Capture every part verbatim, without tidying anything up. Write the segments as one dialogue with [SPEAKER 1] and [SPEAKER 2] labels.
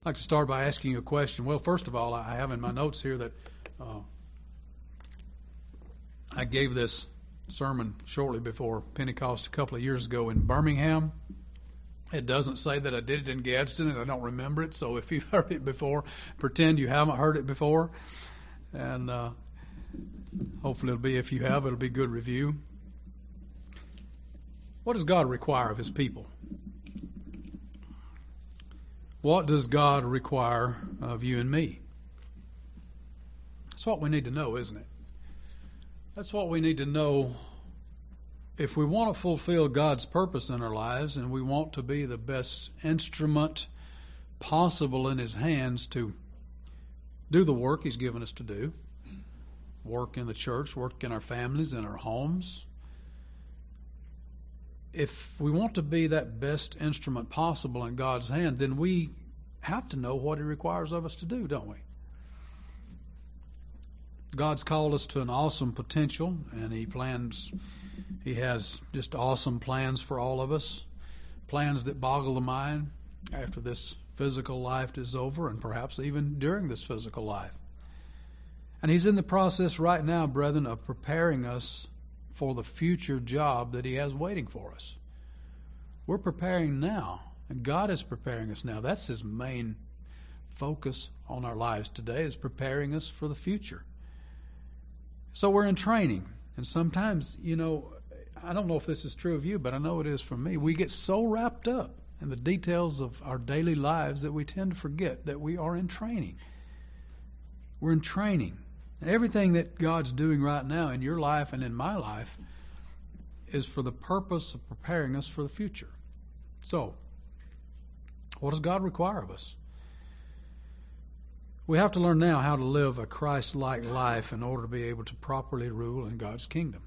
[SPEAKER 1] I'd like to start by asking you a question. Well, first of all, I have in my notes here that uh, I gave this sermon shortly before Pentecost a couple of years ago in Birmingham. It doesn't say that I did it in Gadsden, and I don't remember it. So if you've heard it before, pretend you haven't heard it before. And uh, hopefully it'll be, if you have, it'll be good review. What does God require of His people? What does God require of you and me? That's what we need to know, isn't it? That's what we need to know if we want to fulfill God's purpose in our lives and we want to be the best instrument possible in His hands to do the work He's given us to do. Work in the church, work in our families, in our homes. If we want to be that best instrument possible in God's hand, then we have to know what He requires of us to do, don't we? God's called us to an awesome potential, and He plans, He has just awesome plans for all of us, plans that boggle the mind after this physical life is over and perhaps even during this physical life. And He's in the process right now, brethren, of preparing us for the future job that He has waiting for us. We're preparing now, and God is preparing us now. That's His main focus on our lives today, is preparing us for the future. So we're in training, and sometimes, you know, I don't know if this is true of you, but I know it is for me. We get so wrapped up in the details of our daily lives that we tend to forget that we are in training. We're in training. Everything that God's doing right now in your life and in my life is for the purpose of preparing us for the future. So, what does God require of us? We have to learn now how to live a Christ-like life in order to be able to properly rule in God's kingdom.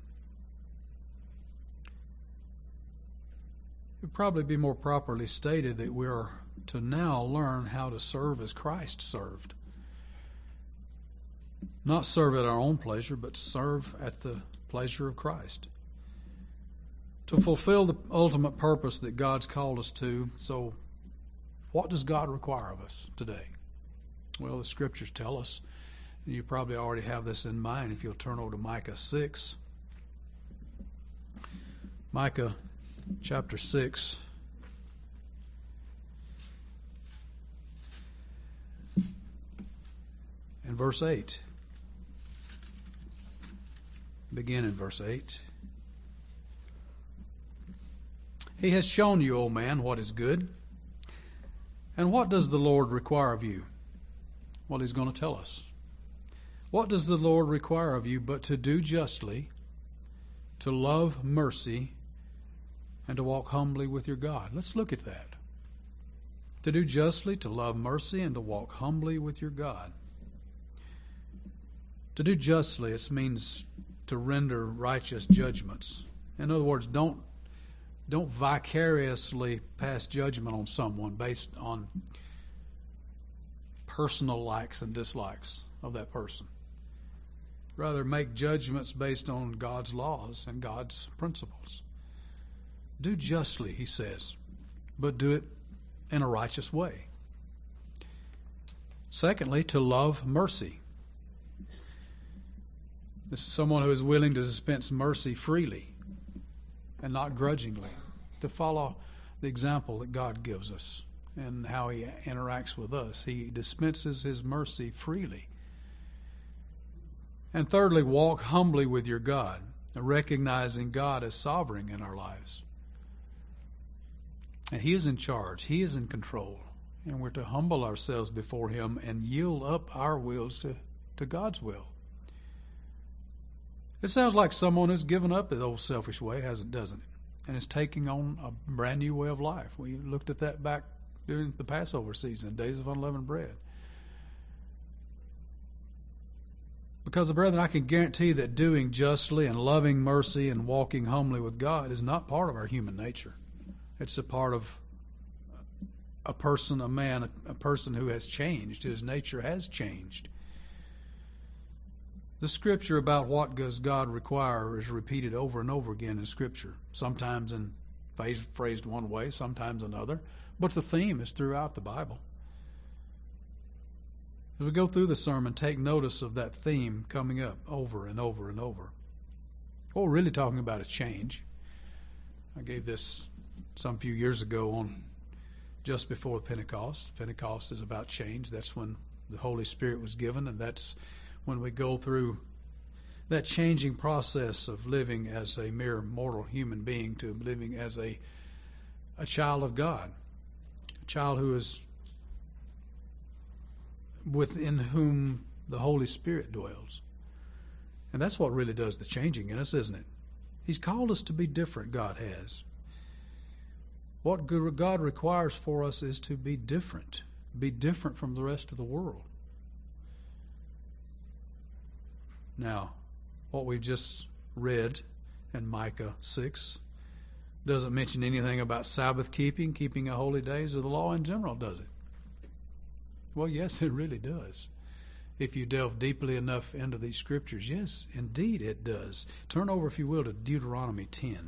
[SPEAKER 1] It would probably be more properly stated that we are to now learn how to serve as Christ served. Not serve at our own pleasure, but serve at the pleasure of Christ. To fulfill the ultimate purpose that God's called us to. So, what does God require of us today? Well, the Scriptures tell us, and you probably already have this in mind if you'll turn over to Micah six. Micah chapter six. And verse eight. Begin in verse eight. He has shown you, O man, what is good. And what does the Lord require of you? Well, He's going to tell us. What does the Lord require of you but to do justly, to love mercy, and to walk humbly with your God? Let's look at that. To do justly, to love mercy, and to walk humbly with your God. To do justly, it means to render righteous judgments. In other words, don't don't vicariously pass judgment on someone based on personal likes and dislikes of that person. Rather, make judgments based on God's laws and God's principles. Do justly, He says, but do it in a righteous way. Secondly, to love mercy. This is someone who is willing to dispense mercy freely and not grudgingly, to follow the example that God gives us and how He interacts with us. He dispenses His mercy freely. And thirdly, walk humbly with your God, recognizing God as sovereign in our lives. And He is in charge. He is in control. And we're to humble ourselves before Him and yield up our wills to, to God's will. It sounds like someone who's given up the old selfish way, hasn't, doesn't it? And is taking on a brand new way of life. We looked at that back during the Passover season, Days of Unleavened Bread. Because, brethren, I can guarantee that doing justly and loving mercy and walking humbly with God is not part of our human nature. It's a part of a person, a man, a person who has changed, whose nature has changed. The Scripture about what does God require is repeated over and over again in Scripture, sometimes in phrased one way, sometimes another, but the theme is throughout the Bible. As we go through the sermon, take notice of that theme coming up over and over and over. What we're really talking about is change. I gave this some few years ago on just before Pentecost. Pentecost is about change. That's when the Holy Spirit was given, and that's when we go through that changing process of living as a mere mortal human being to living as a a child of God, a child who is within whom the Holy Spirit dwells. And that's what really does the changing in us, isn't it? He's called us to be different, God has. What God requires for us is to be different, be different from the rest of the world. Now, what we just read in Micah six doesn't mention anything about Sabbath keeping, keeping of holy days, or the law in general, does it? Well, yes, it really does. If you delve deeply enough into these scriptures, yes, indeed it does. Turn over, if you will, to Deuteronomy ten.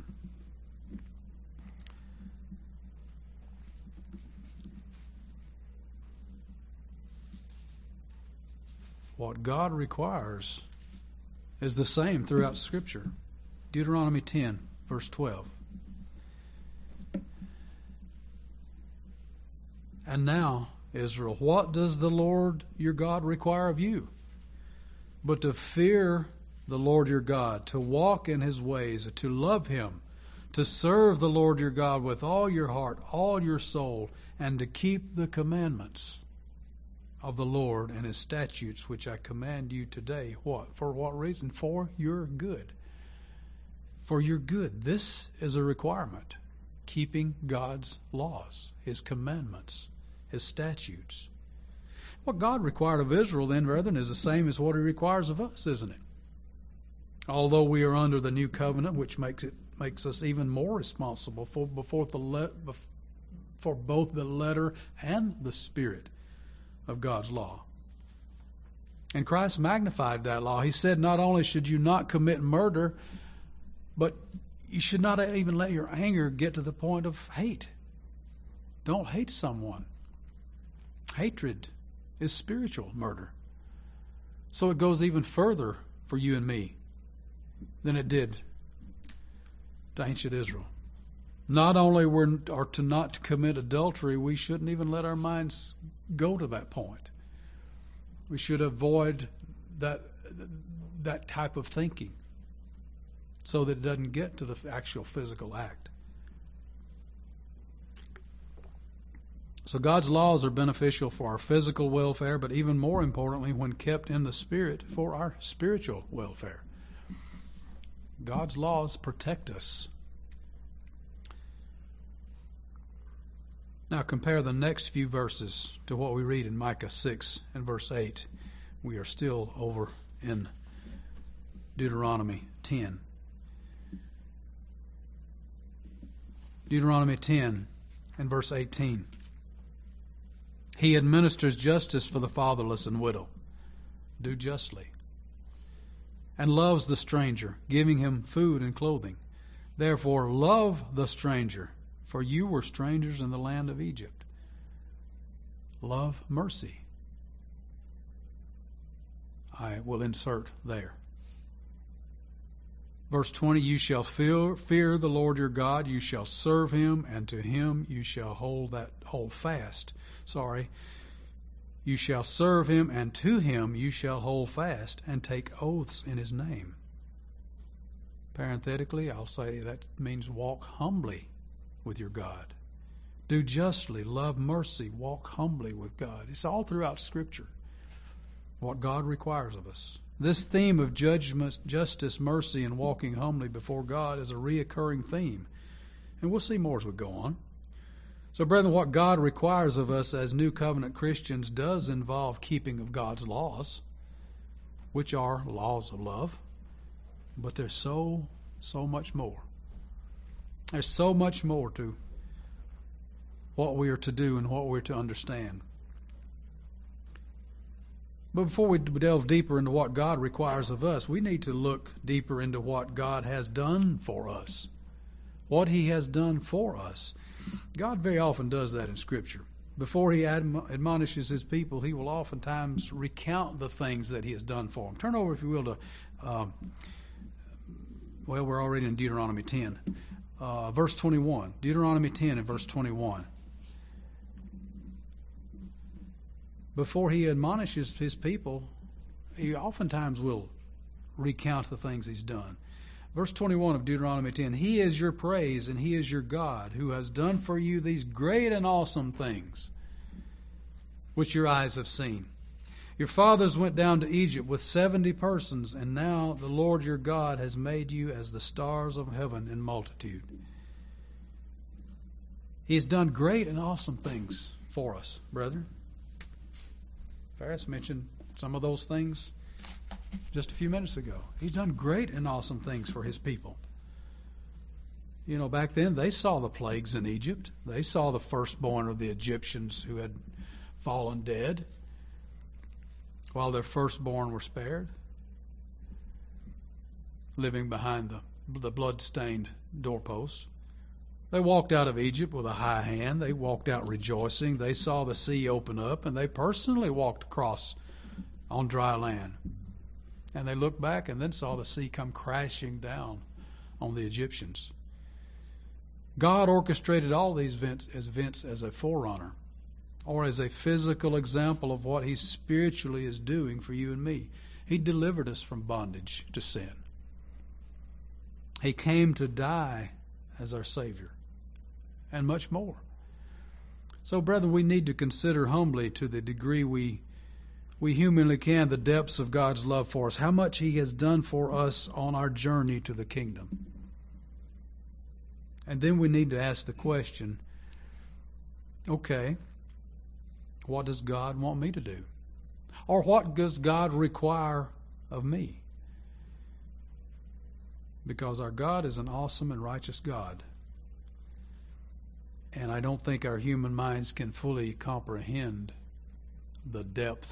[SPEAKER 1] What God requires is the same throughout Scripture. Deuteronomy ten, verse twelve. And now, Israel, what does the Lord your God require of you? But to fear the Lord your God, to walk in his ways, to love him, to serve the Lord your God with all your heart, all your soul, and to keep the commandments of the Lord and his statutes, which I command you today. What? For what reason? For your good. For your good. This is a requirement. Keeping God's laws, his commandments, his statutes. What God required of Israel, then, brethren, is the same as what he requires of us, isn't it? Although we are under the new covenant, which makes it makes us even more responsible for before the le- for both the letter and the spirit of God's law. And Christ magnified that law. He said not only should you not commit murder, but you should not even let your anger get to the point of hate. Don't hate someone. Hatred is spiritual murder. So it goes even further for you and me than it did to ancient Israel. Not only we're are to not commit adultery, we shouldn't even let our minds go to that point. We should avoid that that type of thinking so that it doesn't get to the actual physical act. So God's laws are beneficial for our physical welfare, but even more importantly, when kept in the Spirit, for our spiritual welfare. God's laws protect us. Now compare the next few verses to what we read in Micah six and verse eight. We are still over in Deuteronomy ten. Deuteronomy ten and verse eighteen. He administers justice for the fatherless and widow. Do justly. And loves the stranger, giving him food and clothing. Therefore love the stranger, for you were strangers in the land of Egypt. Love mercy. I will insert there. Verse twenty, you shall fear, fear the Lord your God, you shall serve him, and to him you shall hold that hold fast. Sorry. You shall serve him, and to him you shall hold fast, and take oaths in his name. Parenthetically, I'll say that means walk humbly with your God. Do justly, love mercy, walk humbly with God. It's all throughout Scripture what God requires of us. This theme of judgment, justice, mercy, and walking humbly before God is a reoccurring theme. And we'll see more as we go on. So, brethren, what God requires of us as New Covenant Christians does involve keeping of God's laws, which are laws of love. But there's so, so much more. There's so much more to what we are to do and what we're to understand. But before we delve deeper into what God requires of us, we need to look deeper into what God has done for us. What he has done for us. God very often does that in Scripture. before he adm- admonishes his people, he will oftentimes recount the things that he has done for them. Turn over, if you will, to, um, well, we're already in Deuteronomy ten. Uh, verse twenty-one. Deuteronomy ten and verse twenty-one. Before he admonishes his people, he oftentimes will recount the things he's done. Verse twenty-one of Deuteronomy ten, He is your praise and He is your God, who has done for you these great and awesome things, which your eyes have seen. Your fathers went down to Egypt with seventy persons, and now the Lord your God has made you as the stars of heaven in multitude. He has done great and awesome things for us, brethren. Ferris mentioned some of those things just a few minutes ago. He's done great and awesome things for his people. You know, back then they saw the plagues in Egypt. They saw the firstborn of the Egyptians who had fallen dead, while their firstborn were spared, living behind the, the blood-stained doorposts. They walked out of Egypt with a high hand. They walked out rejoicing. They saw the sea open up, and they personally walked across on dry land. And they looked back and then saw the sea come crashing down on the Egyptians. God orchestrated all these events as events as a forerunner, or as a physical example of what He spiritually is doing for you and me. He delivered us from bondage to sin. He came to die as our Savior, and much more. So, brethren, we need to consider humbly, to the degree we we humanly can, the depths of God's love for us, how much He has done for us on our journey to the kingdom. And then we need to ask the question, okay, what does God want me to do? Or what does God require of me? Because our God is an awesome and righteous God. And I don't think our human minds can fully comprehend the depth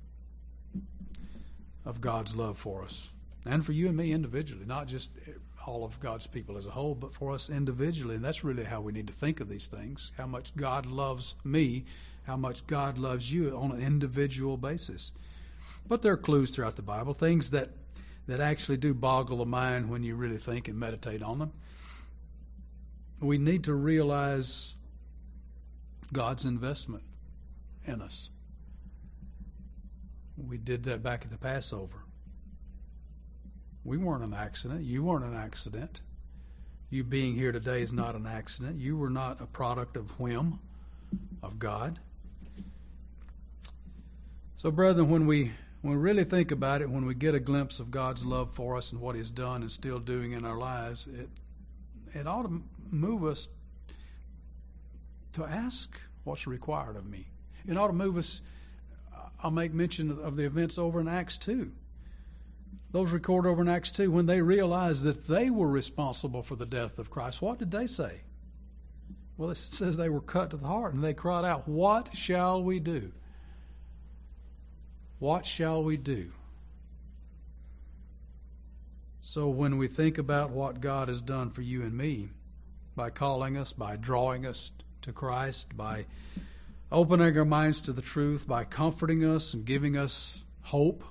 [SPEAKER 1] of God's love for us. And for you and me individually, not just all of God's people as a whole, but for us individually. And that's really how we need to think of these things. How much God loves me, how much God loves you on an individual basis. But there are clues throughout the Bible, things that, that actually do boggle the mind when you really think and meditate on them. We need to realize God's investment in us. We did that back at the Passover. We weren't an accident. You weren't an accident. You being here today is not an accident. You were not a product of whim of God. So, brethren, when we when we really think about it, when we get a glimpse of God's love for us and what He's done and still doing in our lives, it it ought to move us to ask what's required of me. It ought to move us. I'll make mention of the events over in Acts two. Those recorded over in Acts two, when they realized that they were responsible for the death of Christ, what did they say? Well, it says they were cut to the heart, and they cried out, "What shall we do? What shall we do?" So when we think about what God has done for you and me, by calling us, by drawing us to Christ, by opening our minds to the truth, by comforting us and giving us hope,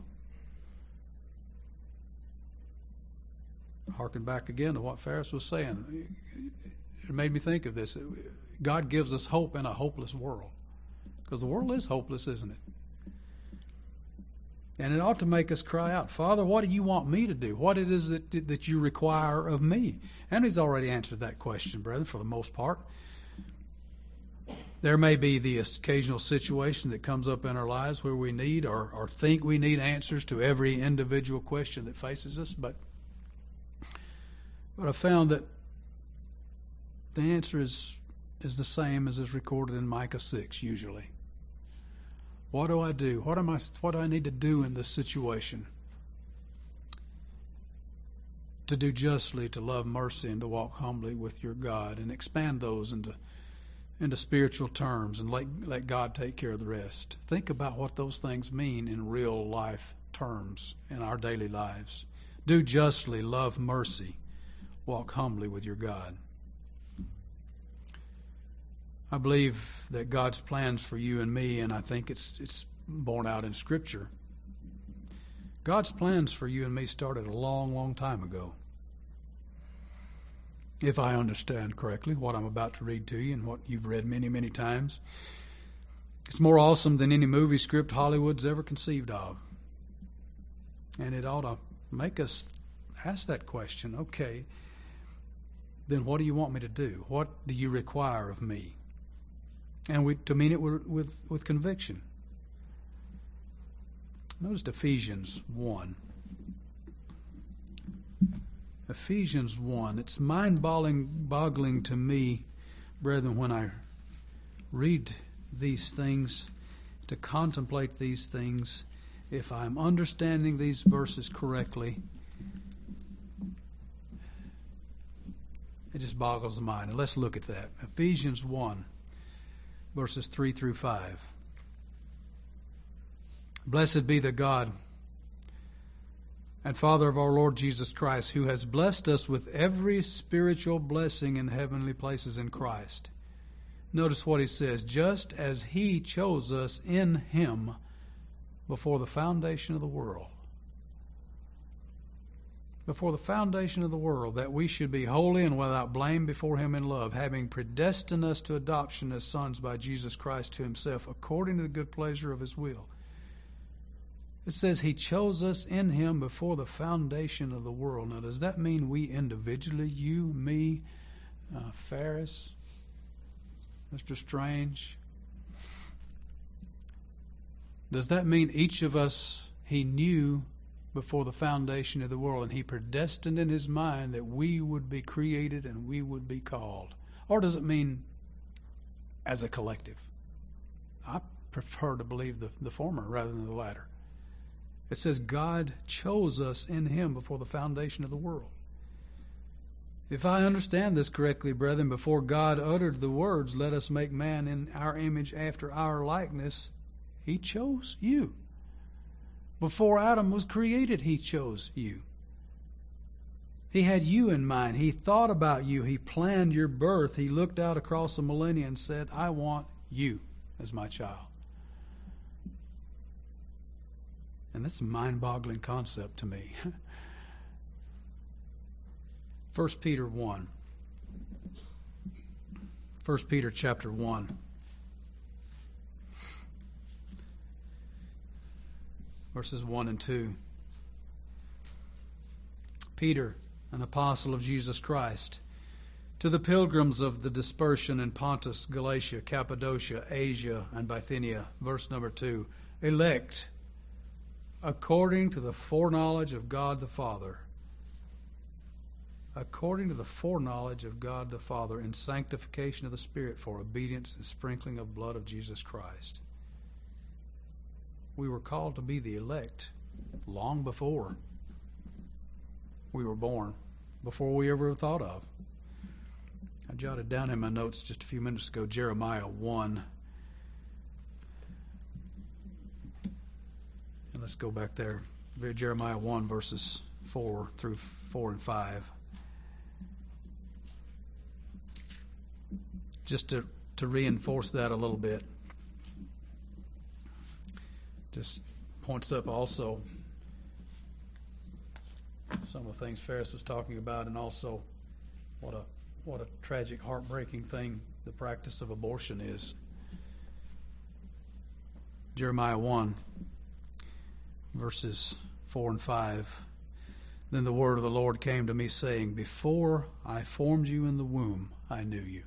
[SPEAKER 1] harken back again to what Ferris was saying. It made me think of this. God gives us hope in a hopeless world. Because the world is hopeless, isn't it? And it ought to make us cry out, "Father, what do you want me to do? What it is that, that you require of me?" And He's already answered that question, brethren, for the most part. There may be the occasional situation that comes up in our lives where we need or, or think we need answers to every individual question that faces us, but But I found that the answer is is the same as is recorded in Micah six usually. What do I do? What am I? What do I need to do in this situation? To do justly, to love mercy, and to walk humbly with your God, and expand those into into spiritual terms, and let let God take care of the rest. Think about what those things mean in real life terms in our daily lives. Do justly, love mercy. Walk humbly with your God. I believe that God's plans for you and me, and I think it's it's borne out in Scripture. God's plans for you and me started a long, long time ago. If I understand correctly what I'm about to read to you and what you've read many, many times. It's more awesome than any movie script Hollywood's ever conceived of. And it ought to make us ask that question. Okay, then what do you want me to do? What do you require of me? And we to mean it with, with, with conviction. Notice Ephesians one. Ephesians one. It's mind-boggling to me, brethren, when I read these things, to contemplate these things, if I'm understanding these verses correctly, it just boggles the mind. And let's look at that. Ephesians one, verses three through five. Blessed be the God and Father of our Lord Jesus Christ, who has blessed us with every spiritual blessing in heavenly places in Christ. Notice what he says, just as he chose us in him before the foundation of the world. Before the foundation of the world, that we should be holy and without blame before him in love, having predestined us to adoption as sons by Jesus Christ to himself, according to the good pleasure of his will. It says he chose us in him before the foundation of the world. Now, does that mean we individually, you, me, uh, Ferris, Mister Strange? Does that mean each of us he knew before the foundation of the world, and he predestined in his mind that we would be created and we would be called? Or does it mean as a collective? I prefer to believe the, the former rather than the latter. It says God chose us in him before the foundation of the world. If I understand this correctly, brethren, before God uttered the words, let us make man in our image after our likeness, he chose you. Before Adam was created, he chose you. He had you in mind. He thought about you. He planned your birth. He looked out across the millennia and said, I want you as my child. And that's a mind-boggling concept to me. First Peter one. First Peter chapter one. Verses one and two. Peter, an apostle of Jesus Christ, to the pilgrims of the dispersion in Pontus, Galatia, Cappadocia, Asia, and Bithynia. Verse number two. Elect according to the foreknowledge of God the Father. According to the foreknowledge of God the Father in sanctification of the Spirit for obedience and sprinkling of blood of Jesus Christ. We were called to be the elect long before we were born, before we ever thought of. I jotted down in my notes just a few minutes ago, Jeremiah one. And let's go back there. Jeremiah one, verses four through four and five. Just to, to reinforce that a little bit. Just points up also some of the things Ferris was talking about, and also what a what a tragic, heartbreaking thing the practice of abortion is. Jeremiah one, verses four and five. Then the word of the Lord came to me, saying, Before I formed you in the womb, I knew you.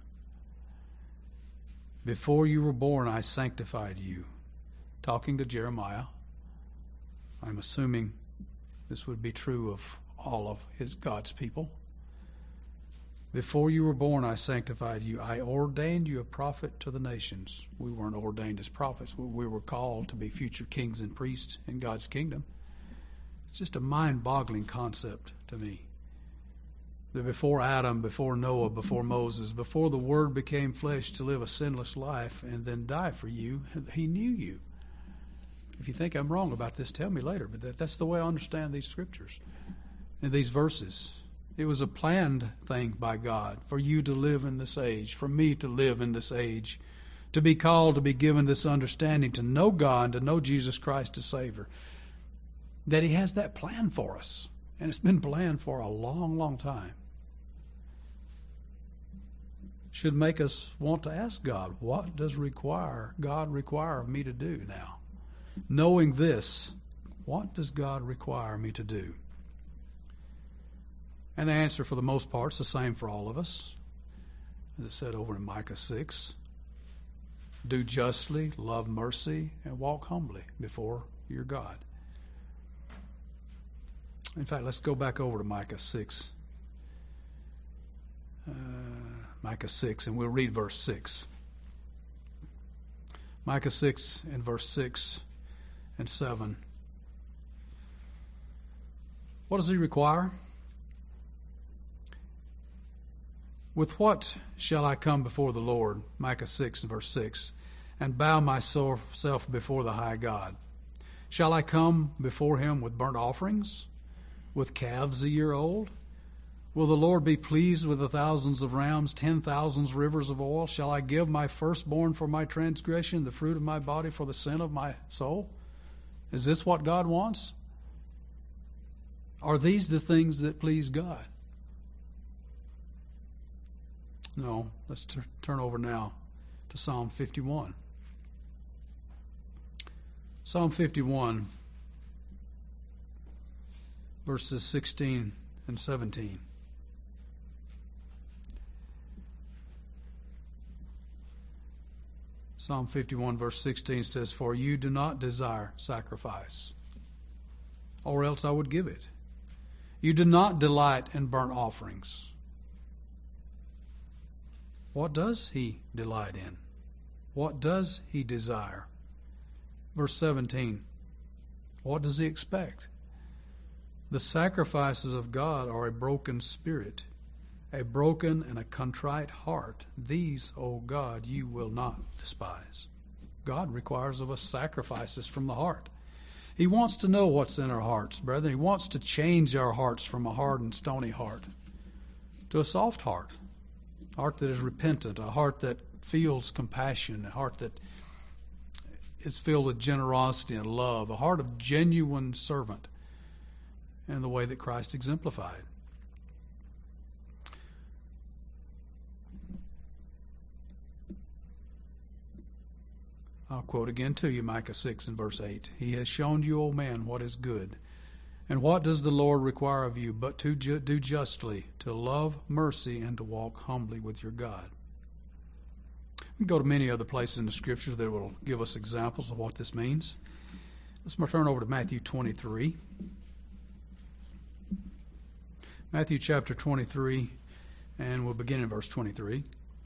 [SPEAKER 1] Before you were born, I sanctified you. Talking to Jeremiah. I'm assuming this would be true of all of his God's people. Before you were born, I sanctified you. I ordained you a prophet to the nations. We weren't ordained as prophets. We were called to be future kings and priests in God's kingdom. It's just a mind-boggling concept to me. That before Adam, before Noah, before Moses, before the Word became flesh to live a sinless life and then die for you, he knew you. If you think I'm wrong about this, tell me later. But that, that's the way I understand these scriptures and these verses. It was a planned thing by God for you to live in this age, for me to live in this age, to be called, to be given this understanding, to know God, to know Jesus Christ as Savior. That He has that plan for us. And it's been planned for a long, long time. Should make us want to ask God, what does require God require of me to do now? Knowing this, what does God require me to do? And the answer for the most part is the same for all of us. As it said over in Micah six, do justly, love mercy, and walk humbly before your God. In fact, let's go back over to Micah six. Uh, Micah six, and we'll read verse six. Micah six and verse six and seven. What does He require? With what shall I come before the Lord, Micah six and verse six, and bow myself before the high God? Shall I come before Him with burnt offerings, with calves a year old? Will the Lord be pleased with the thousands of rams, ten thousands rivers of oil? Shall I give my firstborn for my transgression, the fruit of my body for the sin of my soul? Is this what God wants? Are these the things that please God? No. Let's t- turn over now to Psalm fifty-one. Psalm fifty-one, verses sixteen and seventeen. Psalm fifty-one, verse sixteen says, for you do not desire sacrifice, or else I would give it. You do not delight in burnt offerings. What does He delight in? What does He desire? Verse seventeen, what does He expect? The sacrifices of God are a broken spirit, a broken and a contrite heart. These, O God, you will not despise. God requires of us sacrifices from the heart. He wants to know what's in our hearts, brethren. He wants to change our hearts from a hard and stony heart to a soft heart, a heart that is repentant, a heart that feels compassion, a heart that is filled with generosity and love, a heart of genuine servant in the way that Christ exemplified. I'll quote again to you Micah six and verse eight. He has shown you, O man, what is good. And what does the Lord require of you but to ju- do justly, to love mercy, and to walk humbly with your God? We can go to many other places in the Scriptures that will give us examples of what this means. Let's turn over to Matthew twenty-three. Matthew chapter twenty-three, and we'll begin in verse twenty-three.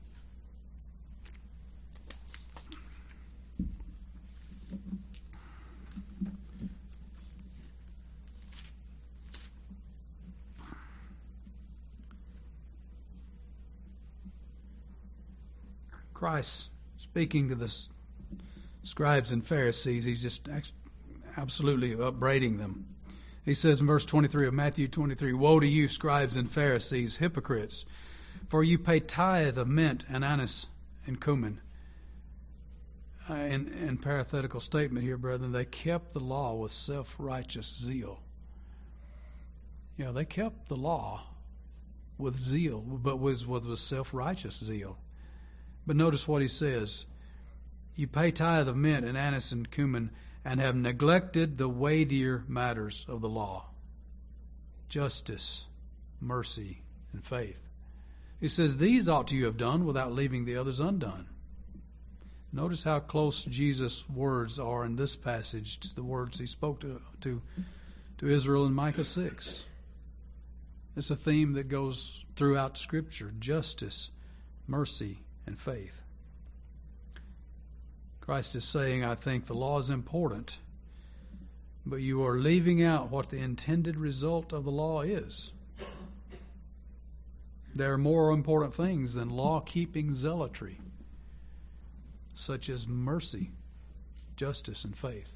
[SPEAKER 1] Christ, speaking to the scribes and Pharisees, he's just absolutely upbraiding them. He says in verse twenty-three of Matthew twenty-three, woe to you, scribes and Pharisees, hypocrites, for you pay tithe of mint and anise and cumin. Uh, in, in parenthetical statement here, brethren, they kept the law with self-righteous zeal. You know, they kept the law with zeal, but was with, with self-righteous zeal. But notice what he says. You pay tithe of mint and anise and cumin, and have neglected the weightier matters of the law: justice, mercy, and faith. He says, these ought you have done without leaving the others undone. Notice how close Jesus' words are in this passage to the words he spoke to, to, to Israel in Micah six. It's a theme that goes throughout Scripture: justice, mercy, and faith. Christ is saying, I think the law is important, but you are leaving out what the intended result of the law is. There are more important things than law-keeping zealotry, such as mercy, justice, and faith.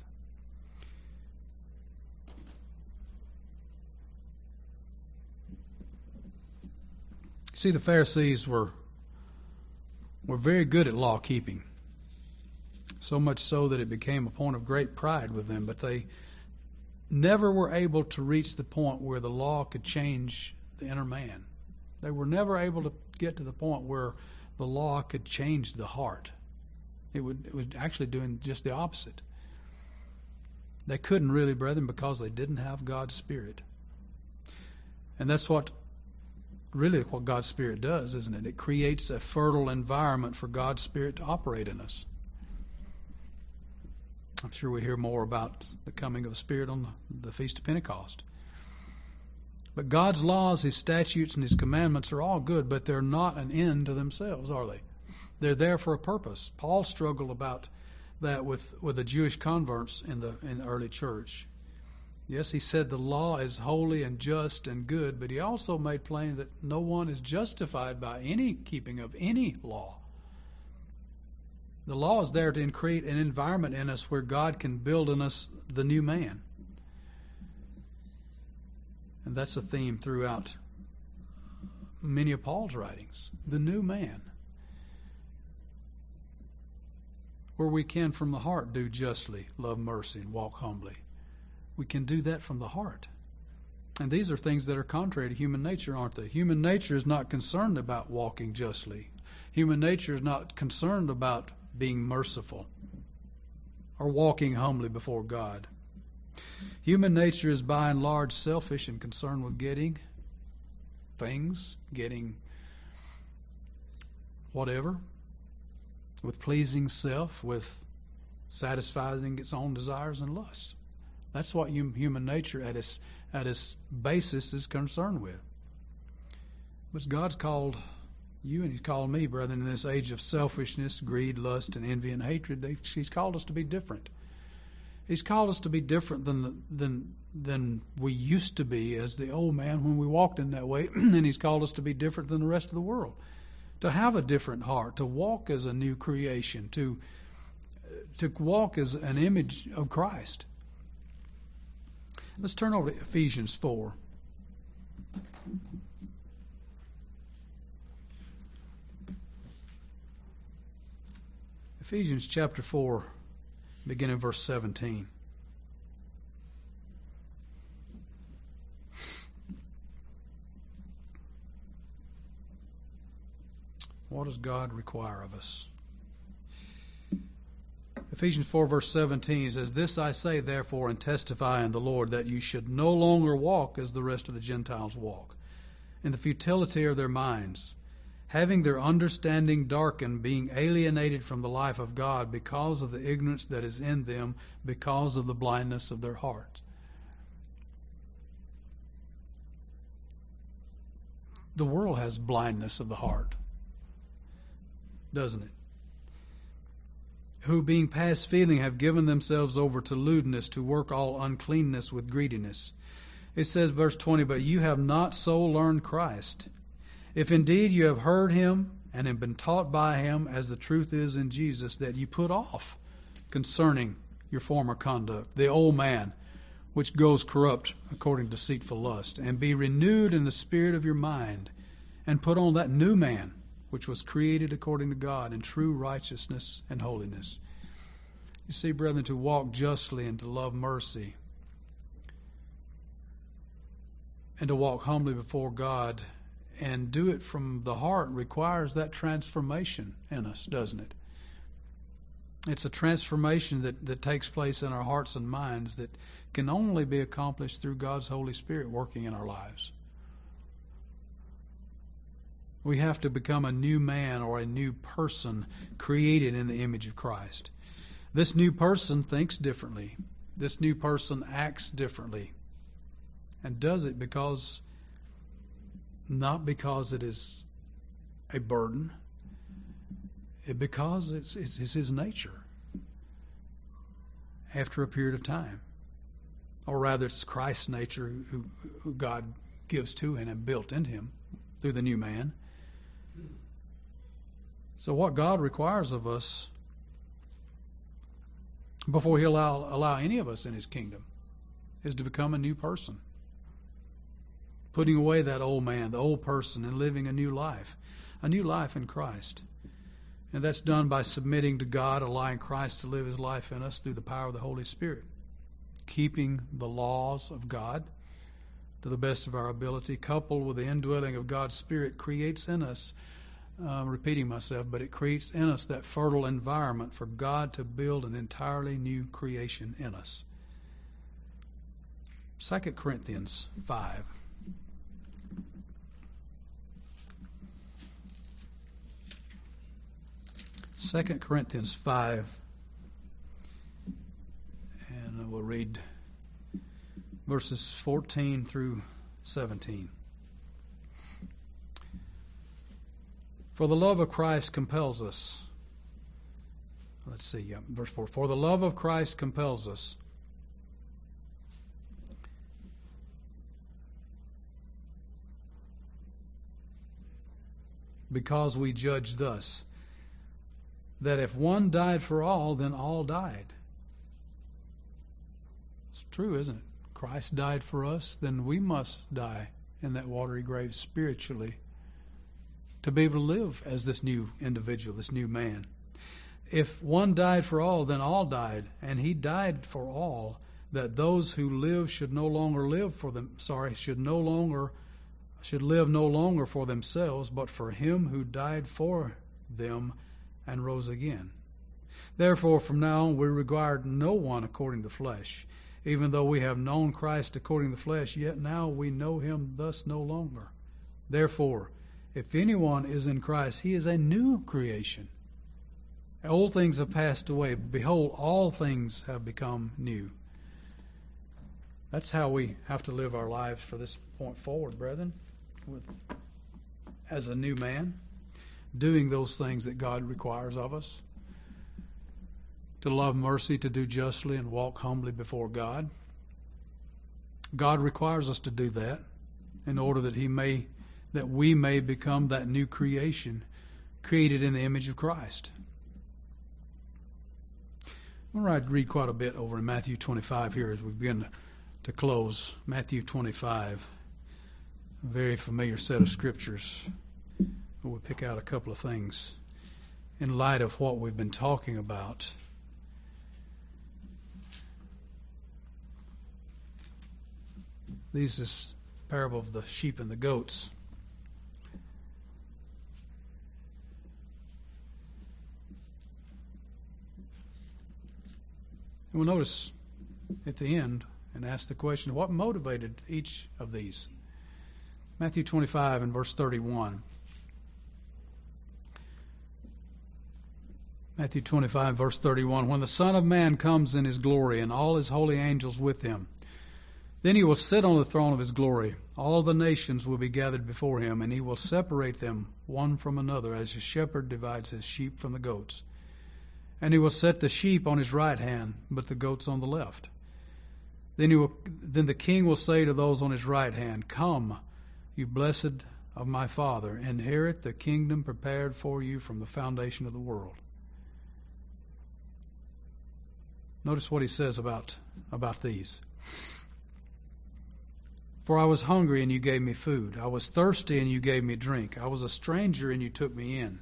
[SPEAKER 1] See, the Pharisees were were very good at law keeping, so much so that it became a point of great pride with them, but they never were able to reach the point where the law could change the inner man. They were never able to get to the point where the law could change the heart. It would, it was actually doing just the opposite. They couldn't really, brethren, because they didn't have God's Spirit. And that's what really what God's Spirit does, isn't it? It creates a fertile environment for God's Spirit to operate in us. I'm sure we hear more about the coming of the Spirit on the Feast of Pentecost. But God's laws, His statutes, and His commandments are all good, but they're not an end to themselves, are they? They're there for a purpose. Paul struggled about that with, with the Jewish converts in the in the early church. Yes, he said the law is holy and just and good, but he also made plain that no one is justified by any keeping of any law. The law is there to create an environment in us where God can build in us the new man. And that's a theme throughout many of Paul's writings. The new man. Where we can from the heart do justly, love mercy, and walk humbly. We can do that from the heart. And these are things that are contrary to human nature, aren't they? Human nature is not concerned about walking justly. Human nature is not concerned about being merciful or walking humbly before God. Human nature is by and large selfish and concerned with getting things, getting whatever, with pleasing self, with satisfying its own desires and lusts. That's what human nature at its, at its basis is concerned with. But God's called you and He's called me, brethren, in this age of selfishness, greed, lust, and envy and hatred. They, He's called us to be different. He's called us to be different than, than, than we used to be as the old man when we walked in that way. And He's called us to be different than the rest of the world. To have a different heart, to walk as a new creation, to, to walk as an image of Christ. Let's turn over to Ephesians four. Ephesians chapter four, beginning in verse seventeen. What does God require of us? Ephesians four, verse seventeen says, "This I say, therefore, and testify in the Lord, that you should no longer walk as the rest of the Gentiles walk, in the futility of their minds, having their understanding darkened, being alienated from the life of God because of the ignorance that is in them, because of the blindness of their heart." The world has blindness of the heart, doesn't it? "Who being past feeling have given themselves over to lewdness, to work all uncleanness with greediness." It says, verse twenty, "But you have not so learned Christ. If indeed you have heard Him and have been taught by Him, as the truth is in Jesus, that you put off concerning your former conduct the old man, which goes corrupt according to deceitful lust, and be renewed in the spirit of your mind, and put on that new man, which was created according to God in true righteousness and holiness." You see, brethren, to walk justly and to love mercy and to walk humbly before God and do it from the heart requires that transformation in us, doesn't it? It's a transformation that, that takes place in our hearts and minds that can only be accomplished through God's Holy Spirit working in our lives. We have to become a new man or a new person created in the image of Christ. This new person thinks differently. This new person acts differently. And does it because, not because it is a burden, it because it's, it's, it's his nature after a period of time. Or rather, it's Christ's nature who, who God gives to him and built in him through the new man. So what God requires of us before He'll allow, allow any of us in His kingdom is to become a new person. putting away that old man, the old person, and living a new life, a new life in Christ. And that's done by submitting to God, allowing Christ to live his life in us through the power of the Holy Spirit, keeping the laws of God to the best of our ability, coupled with the indwelling of God's Spirit, creates in us, uh, repeating myself, but it creates in us that fertile environment for God to build an entirely new creation in us. Second Corinthians five. Second Corinthians five, and we'll read verses fourteen through seventeen. For the love of Christ compels us. Let's see, yeah, verse four. For the love of Christ compels us, because we judge thus, that if one died for all, then all died. It's true, isn't it? Christ died for us, then we must die in that watery grave spiritually to be able to live as this new individual, this new man. If one died for all, then all died, and he died for all, that those who live should no longer live for them, sorry, should no longer, should live no longer for themselves, but for him who died for them and rose again. Therefore, from now on, we regard no one according to the flesh. Even though we have known Christ according to the flesh, yet now we know him thus no longer. Therefore, if anyone is in Christ, he is a new creation. Old things have passed away. Behold, all things have become new. That's how we have to live our lives for this point forward, brethren, with as a new man, doing those things that God requires of us, to love mercy, to do justly, and walk humbly before God. God requires us to do that in order that He may, that we may become that new creation created in the image of Christ. All right, read quite a bit over in Matthew twenty-five here as we begin to, to close. Matthew twenty-five, a very familiar set of scriptures. We'll pick out a couple of things in light of what we've been talking about. This is the parable of the sheep and the goats. And we'll notice at the end and ask the question, what motivated each of these? Matthew twenty-five and verse thirty-one. Matthew twenty-five, verse thirty-one. When the Son of Man comes in His glory and all His holy angels with Him, then He will sit on the throne of His glory. All the nations will be gathered before Him, and He will separate them one from another, as a shepherd divides his sheep from the goats. And He will set the sheep on His right hand, but the goats on the left. Then, he will, then the King will say to those on His right hand, Come, you blessed of my Father, inherit the kingdom prepared for you from the foundation of the world. Notice what He says about, about these. For I was hungry, and you gave me food. I was thirsty, and you gave me drink. I was a stranger, and you took me in.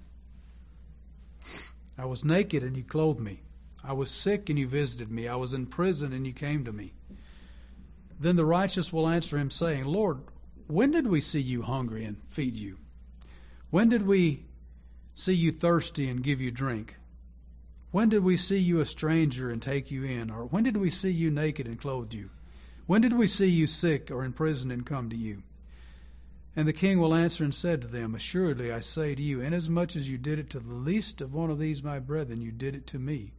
[SPEAKER 1] I was naked, and you clothed me. I was sick, and you visited me. I was in prison, and you came to me. Then the righteous will answer Him, saying, Lord, when did we see you hungry and feed you? When did we see you thirsty and give you drink? When did we see you a stranger and take you in? Or when did we see you naked and clothe you? When did we see you sick or in prison and come to you? And the King will answer and said to them, Assuredly I say to you, inasmuch as you did it to the least of one of these my brethren, you did it to me.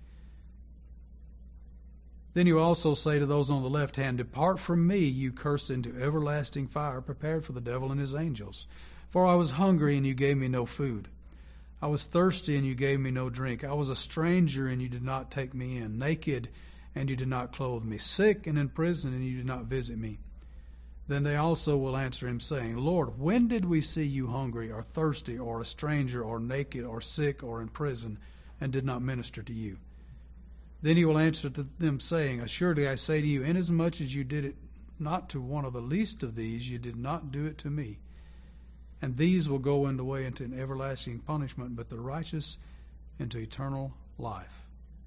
[SPEAKER 1] Then you also say to those on the left hand, Depart from me, you cursed, into everlasting fire, prepared for the devil and his angels. For I was hungry, and you gave me no food. I was thirsty, and you gave me no drink. I was a stranger, and you did not take me in. Naked, and you did not clothe me. Sick and in prison, and you did not visit me. Then they also will answer Him, saying, Lord, when did we see you hungry, or thirsty, or a stranger, or naked, or sick, or in prison, and did not minister to you? Then He will answer to them, saying, Assuredly I say to you, inasmuch as you did it not to one of the least of these, you did not do it to me. And these will go into way into an everlasting punishment, but the righteous into eternal life.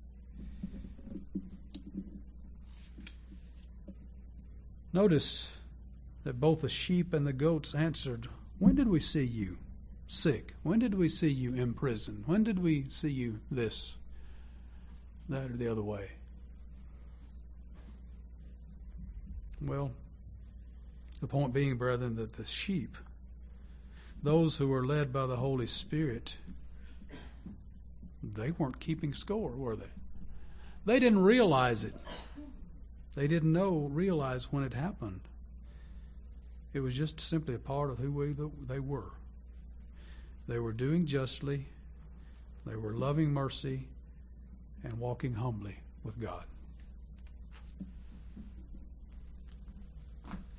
[SPEAKER 1] Notice that both the sheep and the goats answered, when did we see you sick? When did we see you in prison? When did we see you this, that, or the other way? Well, the point being, brethren, that the sheep, those who were led by the Holy Spirit, they weren't keeping score, were they? They didn't realize it. They didn't know, realize when it happened. It was just simply a part of who we, they were. They were doing justly, they were loving mercy, and walking humbly with God.